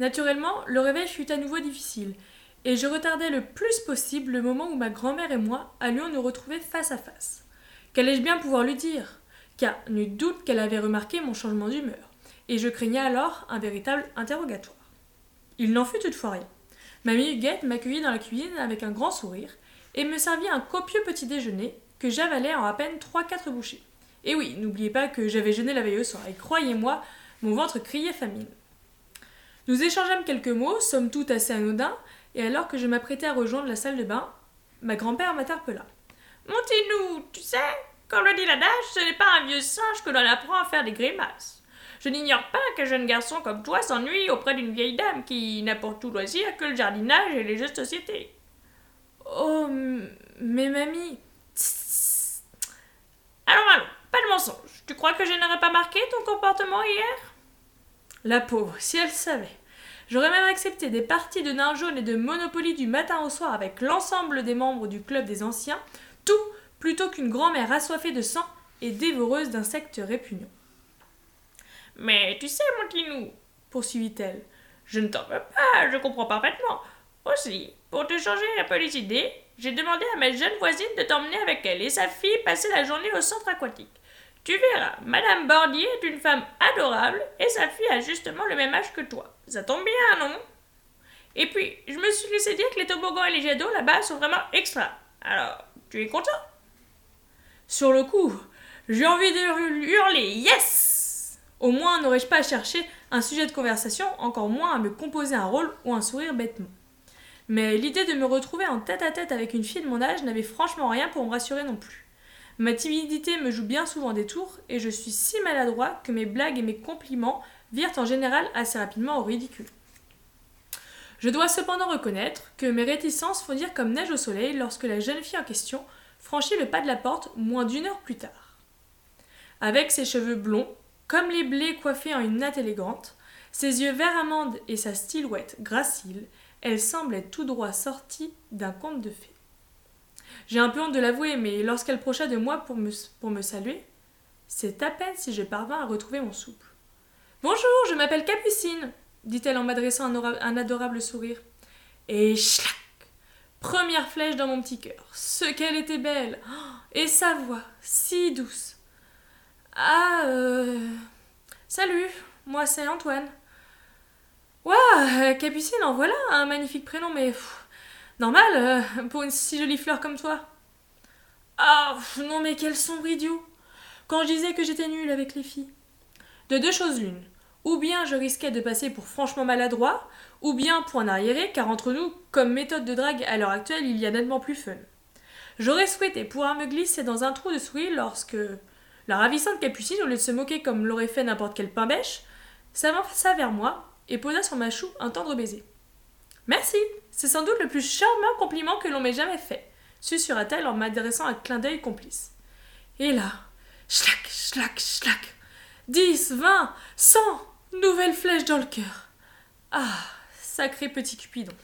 Naturellement, le réveil fut à nouveau difficile, et je retardai le plus possible le moment où ma grand-mère et moi allions nous retrouver face à face. Qu'allais-je bien pouvoir lui dire? Car nul doute qu'elle avait remarqué mon changement d'humeur, et je craignais alors un véritable interrogatoire. Il n'en fut toutefois rien. Mamie Huguette m'accueillit dans la cuisine avec un grand sourire, et me servit un copieux petit déjeuner que j'avalai en à peine 3-4 bouchées. Et oui, n'oubliez pas que j'avais jeûné la veille au soir, et croyez-moi, mon ventre criait famine. Nous échangeâmes quelques mots, somme toute assez anodins, et alors que je m'apprêtais à rejoindre la salle de bain, ma grand-père m'interpella. Mon Tinou, tu sais, comme le dit l'adage, ce n'est pas un vieux singe que l'on apprend à faire des grimaces. Je n'ignore pas qu'un jeune garçon comme toi s'ennuie auprès d'une vieille dame qui n'a pour tout loisir que le jardinage et les jeux de société. Oh, mais mamie... Allons, pas de mensonge. Tu crois que je n'aurais pas marqué ton comportement hier? La pauvre, si elle savait. J'aurais même accepté des parties de nains jaunes et de Monopoly du matin au soir avec l'ensemble des membres du club des anciens, tout plutôt qu'une grand-mère assoiffée de sang et dévoreuse d'insectes répugnants. Mais tu sais, mon Tinou, poursuivit-elle, je ne t'en veux pas, je comprends parfaitement. Aussi, pour te changer un peu les idées, j'ai demandé à ma jeune voisine de t'emmener avec elle et sa fille passer la journée au centre aquatique. Tu verras, Madame Bordier est une femme adorable et sa fille a justement le même âge que toi. Ça tombe bien, non? Et puis, je me suis laissé dire que les toboggans et les jets d'eau là-bas sont vraiment extra. Alors, tu es content? Sur le coup, j'ai envie de hurler « Yes !» Au moins n'aurais-je pas à chercher un sujet de conversation, encore moins à me composer un rôle ou un sourire bêtement. Mais l'idée de me retrouver en tête-à-tête avec une fille de mon âge n'avait franchement rien pour me rassurer non plus. Ma timidité me joue bien souvent des tours et je suis si maladroit que mes blagues et mes compliments virent en général assez rapidement au ridicule. Je dois cependant reconnaître que mes réticences fondirent comme neige au soleil lorsque la jeune fille en question franchit le pas de la porte moins d'1 heure plus tard. Avec ses cheveux blonds, comme les blés coiffés en une natte élégante, ses yeux vert amande et sa silhouette gracile, elle semblait tout droit sortie d'un conte de fées. J'ai un peu honte de l'avouer, mais lorsqu'elle approcha de moi pour me saluer, c'est à peine si je parvins à retrouver mon souffle. « Bonjour, je m'appelle Capucine !» dit-elle en m'adressant un adorable sourire. Et schlac! Première flèche dans mon petit cœur. Ce qu'elle était belle! Et sa voix, si douce! Ah, salut, moi c'est Antoine. Ouah, Capucine, en voilà un magnifique prénom, mais normal pour une si jolie fleur comme toi. Ah, non mais quel sombre idiot! Quand je disais que j'étais nulle avec les filles. De deux choses l'une. Ou bien je risquais de passer pour franchement maladroit, ou bien pour un arriéré, car entre nous, comme méthode de drague à l'heure actuelle, il y a nettement plus fun. J'aurais souhaité pouvoir me glisser dans un trou de souris lorsque la ravissante Capucine, au lieu de se moquer comme l'aurait fait n'importe quel pain bêche, s'avança vers moi et posa sur ma joue un tendre baiser. Merci, c'est sans doute le plus charmant compliment que l'on m'ait jamais fait, susurra-t-elle en m'adressant un clin d'œil complice. Et là, schlac, schlac, schlac, 10, 20, 100 nouvelles flèches dans le cœur. Ah, sacré petit Cupidon.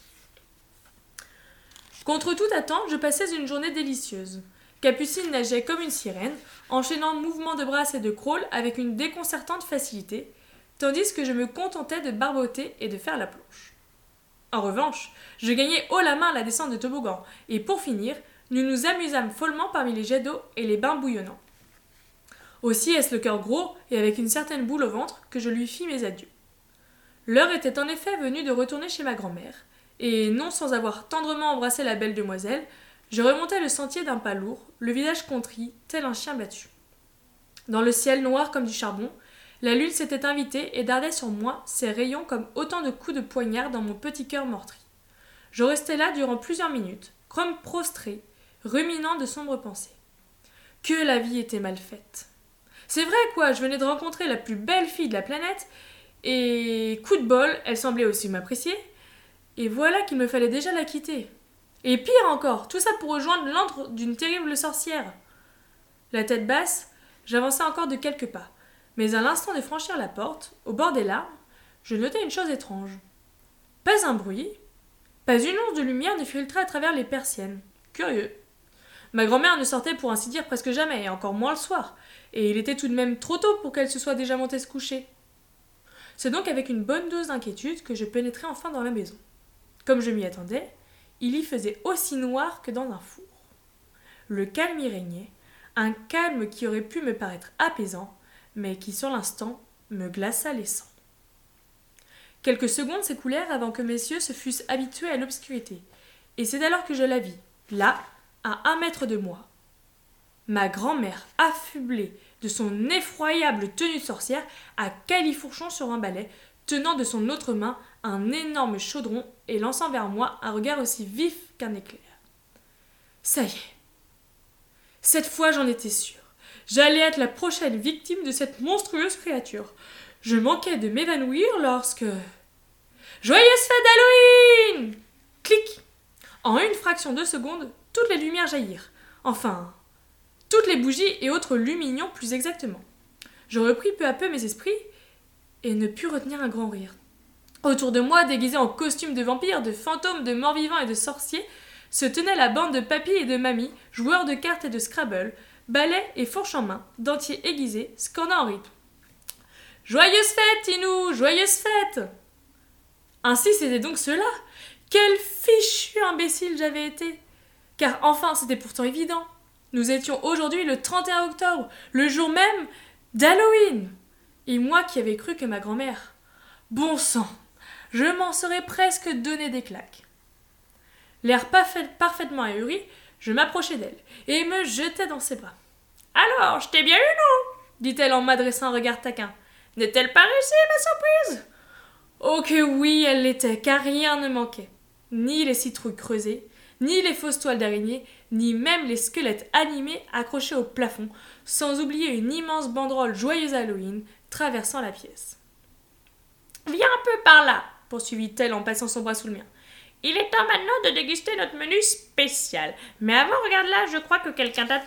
Contre toute attente, je passais une journée délicieuse. Capucine nageait comme une sirène, enchaînant mouvements de brasse et de crawl avec une déconcertante facilité, tandis que je me contentais de barboter et de faire la planche. En revanche, je gagnais haut la main la descente de toboggan, et pour finir, nous nous amusâmes follement parmi les jets d'eau et les bains bouillonnants. Aussi est-ce le cœur gros et avec une certaine boule au ventre que je lui fis mes adieux. L'heure était en effet venue de retourner chez ma grand-mère, et non sans avoir tendrement embrassé la belle demoiselle, je remontai le sentier d'un pas lourd, le visage contrit, tel un chien battu. Dans le ciel noir comme du charbon, la lune s'était invitée et dardait sur moi ses rayons comme autant de coups de poignard dans mon petit cœur meurtri. Je restai là durant plusieurs minutes, comme prostré, ruminant de sombres pensées. Que la vie était mal faite. C'est vrai quoi, je venais de rencontrer la plus belle fille de la planète, et coup de bol, elle semblait aussi m'apprécier, et voilà qu'il me fallait déjà la quitter. Et pire encore, tout ça pour rejoindre l'antre d'une terrible sorcière. La tête basse, j'avançai encore de quelques pas, mais à l'instant de franchir la porte, au bord des larmes, je notai une chose étrange. Pas un bruit, pas une once de lumière ne filtrait à travers les persiennes. Curieux. Ma grand-mère ne sortait pour ainsi dire presque jamais, et encore moins le soir, et il était tout de même trop tôt pour qu'elle se soit déjà montée se coucher. C'est donc avec une bonne dose d'inquiétude que je pénétrai enfin dans la maison. Comme je m'y attendais, il y faisait aussi noir que dans un four. Le calme y régnait, un calme qui aurait pu me paraître apaisant, mais qui sur l'instant me glaça les sangs. Quelques secondes s'écoulèrent avant que messieurs se fussent habitués à l'obscurité, et c'est alors que je la vis, là, à 1 mètre de moi. Ma grand-mère, affublée de son effroyable tenue de sorcière, à califourchon sur un balai, tenant de son autre main un énorme chaudron et lançant vers moi un regard aussi vif qu'un éclair. Ça y est. Cette fois j'en étais sûre. J'allais être la prochaine victime de cette monstrueuse créature. Je manquais de m'évanouir lorsque... Joyeuse fête d'Halloween! Clic! En une fraction de seconde, toutes les lumières jaillirent. Enfin, toutes les bougies et autres lumignons plus exactement. Je repris peu à peu mes esprits et ne pus retenir un grand rire. Autour de moi, déguisés en costumes de vampires, de fantômes, de morts-vivants et de sorciers, se tenait la bande de papy et de mamie, joueurs de cartes et de Scrabble, balais et fourches en main, dentiers aiguisés, scandant en rythme. « Joyeuse fête, Tinou! Joyeuse fête !» Ainsi c'était donc cela. Quel fichu imbécile j'avais été! Car enfin, c'était pourtant évident. Nous étions aujourd'hui le 31 octobre, le jour même d'Halloween. Et moi qui avais cru que ma grand-mère... Bon sang, je m'en serais presque donné des claques. L'air parfaitement ahuri, je m'approchai d'elle et me jetai dans ses bras. « Alors, je t'ai bien eu, non ?» dit-elle en m'adressant un regard taquin. « N'est-elle pas réussie, ma surprise ?» Oh que oui, elle l'était, car rien ne manquait. Ni les citrouilles creusées, ni les fausses toiles d'araignée, ni même les squelettes animés accrochés au plafond, sans oublier une immense banderole Joyeuse Halloween traversant la pièce. « Viens un peu par là, » poursuivit-elle en passant son bras sous le mien. « Il est temps maintenant de déguster notre menu spécial. Mais avant, regarde là, je crois que quelqu'un t'attend. »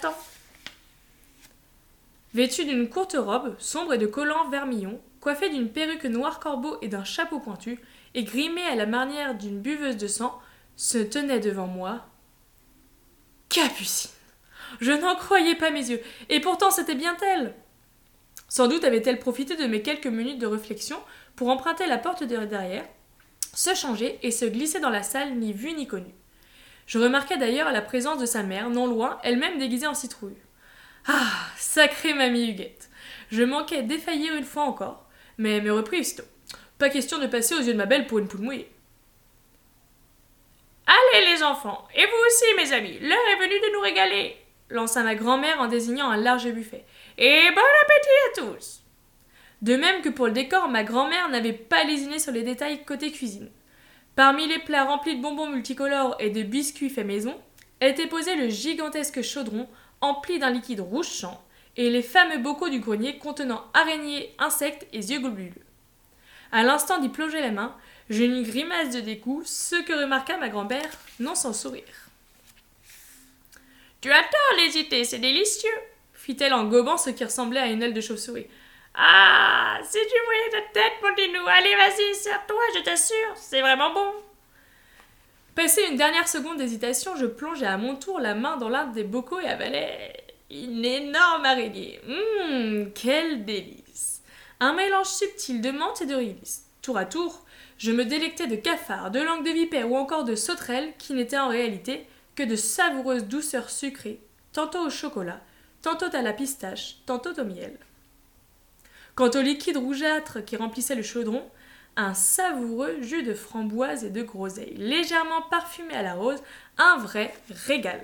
Vêtue d'une courte robe, sombre et de collants vermillon, coiffée d'une perruque noire corbeau et d'un chapeau pointu, et grimée à la manière d'une buveuse de sang, se tenait devant moi Capucine. Je n'en croyais pas mes yeux, et pourtant c'était bien elle. Sans doute avait-elle profité de mes quelques minutes de réflexion pour emprunter la porte de derrière, se changer et se glisser dans la salle ni vue ni connue. Je remarquai d'ailleurs la présence de sa mère, non loin, elle-même déguisée en citrouille. Ah, sacrée mamie Huguette. Je manquais défaillir une fois encore, mais me repris aussitôt. Pas question de passer aux yeux de ma belle pour une poule mouillée. Allez les enfants, et vous aussi mes amis, l'heure est venue de nous régaler, lança ma grand-mère en désignant un large buffet. Et bon appétit à tous. De même que pour le décor, ma grand-mère n'avait pas lésiné sur les détails côté cuisine. Parmi les plats remplis de bonbons multicolores et de biscuits faits maison, était posé le gigantesque chaudron empli d'un liquide rouge champ et les fameux bocaux du grenier contenant araignées, insectes et yeux globuleux. À l'instant d'y plonger la main, j'eus une grimace de dégoût, ce que remarqua ma grand-mère, non sans sourire. « Tu as tort d'hésiter, c'est délicieux !» fit-elle en gobant ce qui ressemblait à une aile de chauve-souris. « Ah, si tu voyais ta tête, mon Tinou, allez vas-y, serre-toi, je t'assure, c'est vraiment bon !» Passé une dernière seconde d'hésitation, je plongeai à mon tour la main dans l'un des bocaux et avalai une énorme araignée. Quel délice! Un mélange subtil de menthe et de réglisse. Tour à tour, je me délectais de cafards, de langue de vipère ou encore de sauterelles qui n'étaient en réalité que de savoureuses douceurs sucrées, tantôt au chocolat, tantôt à la pistache, tantôt au miel. Quant au liquide rougeâtre qui remplissait le chaudron, un savoureux jus de framboise et de groseille, légèrement parfumé à la rose, un vrai régal.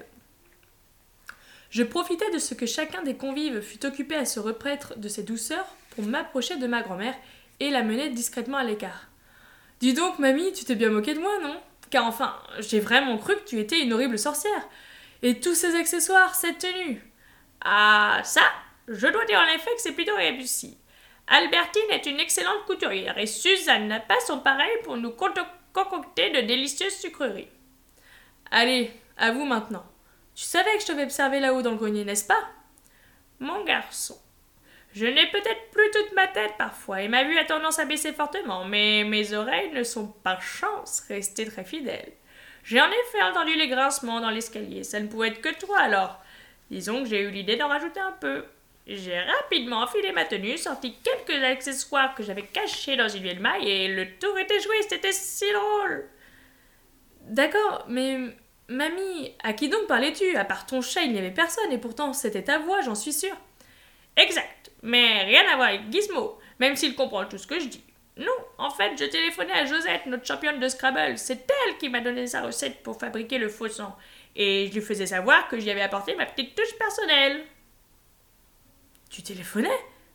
Je profitai de ce que chacun des convives fut occupé à se repaître de ses douceurs pour m'approcher de ma grand-mère et la mener discrètement à l'écart. « Dis donc, mamie, tu t'es bien moquée de moi, non ? Car enfin, j'ai vraiment cru que tu étais une horrible sorcière. Et tous ces accessoires, cette tenue. » « Ah, ça, je dois dire en effet que c'est plutôt réussi. Albertine est une excellente couturière et Suzanne n'a pas son pareil pour nous concocter de délicieuses sucreries. » « Allez, à vous maintenant. Tu savais que je t'avais observé là-haut dans le grenier, n'est-ce pas ? » ?»« Mon garçon, je n'ai peut-être plus toute ma tête parfois et ma vue a tendance à baisser fortement, mais mes oreilles ne sont par chance restées très fidèles. J'ai en effet entendu les grincements dans l'escalier, ça ne pouvait être que toi alors. Disons que j'ai eu l'idée d'en rajouter un peu. J'ai rapidement enfilé ma tenue, sorti quelques accessoires que j'avais cachés dans une vieille maille et le tour était joué, c'était si drôle. D'accord, mais mamie, à qui donc parlais-tu? À part ton chat, il n'y avait personne, et pourtant c'était ta voix, j'en suis sûre. Exact, mais rien à voir avec Gizmo, même s'il comprend tout ce que je dis. Non, en fait, je téléphonais à Josette, notre championne de Scrabble. C'est elle qui m'a donné sa recette pour fabriquer le faux sang. Et je lui faisais savoir que j'y avais apporté ma petite touche personnelle. Tu téléphonais?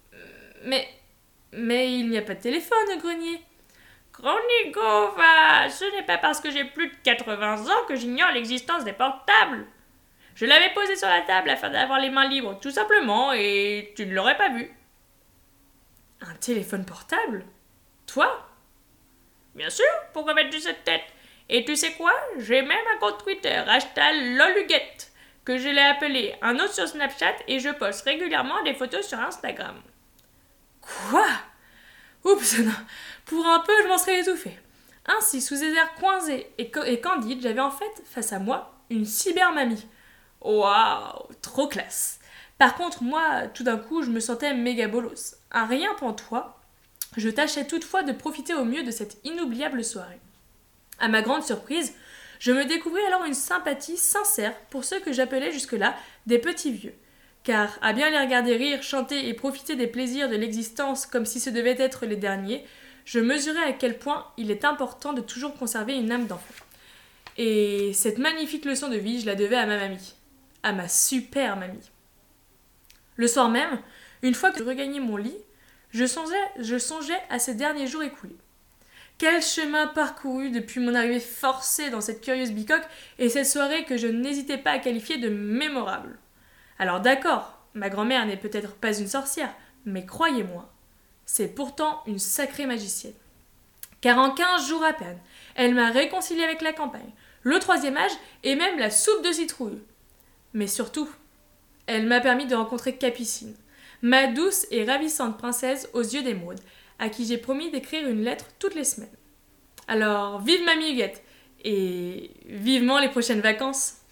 Mais il n'y a pas de téléphone au grenier. Kronikova, ce n'est pas parce que j'ai plus de 80 ans que j'ignore l'existence des portables. Je l'avais posé sur la table afin d'avoir les mains libres, tout simplement, et tu ne l'aurais pas vu. Un téléphone portable? Toi? Bien sûr, pourquoi mettre cette tête? Et tu sais quoi? J'ai même un compte Twitter, #loluguette, que je l'ai appelé, un autre sur Snapchat, et je poste régulièrement des photos sur Instagram. Quoi? Oups, non. Pour un peu, je m'en serais étouffée. Ainsi, sous des airs coincés et candides, j'avais en fait, face à moi, une cybermamie. Waouh, trop classe. Par contre, moi, tout d'un coup, je me sentais méga bolos. Un rien pantois, je tâchais toutefois de profiter au mieux de cette inoubliable soirée. À ma grande surprise, je me découvris alors une sympathie sincère pour ceux que j'appelais jusque-là des petits vieux. Car, à bien les regarder rire, chanter et profiter des plaisirs de l'existence comme si ce devait être les derniers, je mesurais à quel point il est important de toujours conserver une âme d'enfant. Et cette magnifique leçon de vie, je la devais à ma mamie. À ma super mamie. Le soir même, une fois que je regagnais mon lit, je songeais à ces derniers jours écoulés. Quel chemin parcouru depuis mon arrivée forcée dans cette curieuse bicoque et cette soirée que je n'hésitais pas à qualifier de mémorable. Alors d'accord, ma grand-mère n'est peut-être pas une sorcière, mais croyez-moi, c'est pourtant une sacrée magicienne. Car en 15 jours à peine, elle m'a réconcilié avec la campagne, le troisième âge et même la soupe de citrouille. Mais surtout, elle m'a permis de rencontrer Capucine, ma douce et ravissante princesse aux yeux d'émeraude, à qui j'ai promis d'écrire une lettre toutes les semaines. Alors, vive Mamie Huguette et vivement les prochaines vacances!